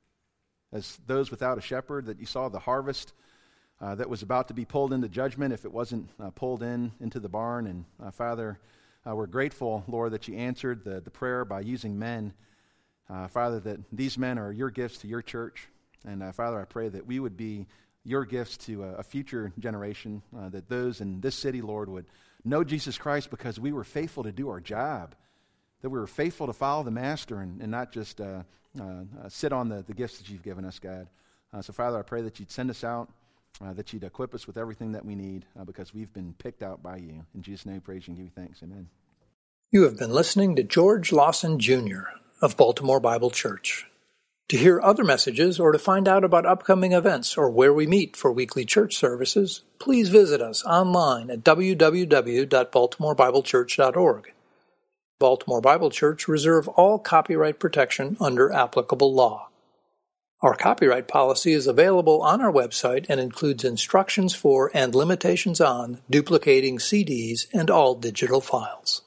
as those without a shepherd, that you saw the harvest uh, that was about to be pulled into judgment if it wasn't uh, pulled in into the barn. And uh, Father, uh, we're grateful, Lord, that you answered the, the prayer by using men. Uh, Father, that these men are your gifts to your church. And uh, Father, I pray that we would be your gifts to a, a future generation, uh, that those in this city, Lord, would know Jesus Christ because we were faithful to do our job, that we were faithful to follow the Master and, and not just uh, uh, uh, sit on the, the gifts that you've given us, God. Uh, so, Father, I pray that you'd send us out, uh, that you'd equip us with everything that we need uh, because we've been picked out by you. In Jesus' name, praise you and give you thanks. Amen. You have been listening to George Lawson, Junior of Baltimore Bible Church. To hear other messages or to find out about upcoming events or where we meet for weekly church services, please visit us online at w w w dot baltimore bible church dot org. Baltimore Bible Church reserve all copyright protection under applicable law. Our copyright policy is available on our website and includes instructions for and limitations on duplicating C Ds and all digital files.